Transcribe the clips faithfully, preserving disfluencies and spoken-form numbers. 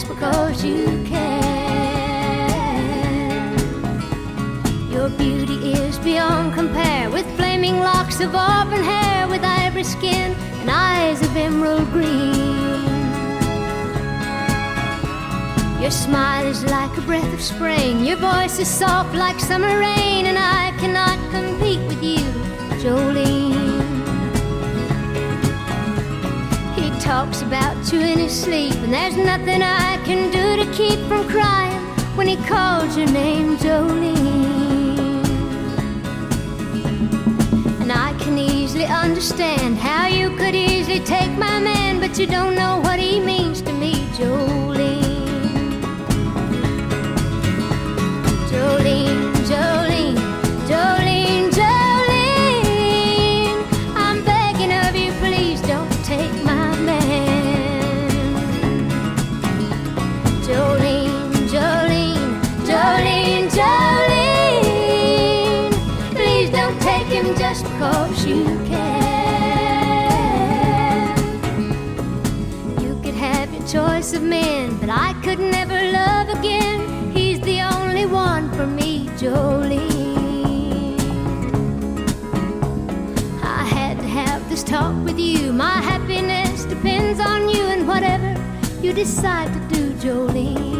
because you can. Your beauty is beyond compare, with flaming locks of auburn hair, with ivory skin and eyes of emerald green. Your smile is like a breath of spring, your voice is soft like summer rain, and I cannot compete with you, Jolene. He talks about you in his sleep, and there's nothing I can do to keep from crying when he calls your name, Jolene. And I can easily understand how you could easily take my man, but you don't know what he means to me, Jolene. Jolene, Jolene, Jolene, Jolene, I'm begging of you, please don't take my man. Jolene, Jolene, Jolene, Jolene, please don't take him just because you can. You could have your choice of men, but I could never love again. He's the only one for me, Jolene. I had to have this talk with you. My happiness depends on you, and whatever you decide to do, Jolene.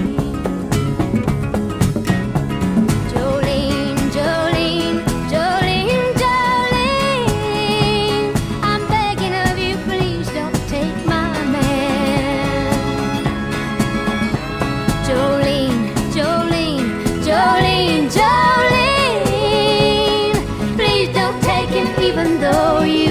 Jolene, Jolene, Jolene, Jolene, I'm begging of you, please don't take my man. Jolene, Jolene, Jolene, Jolene, please don't take him even though you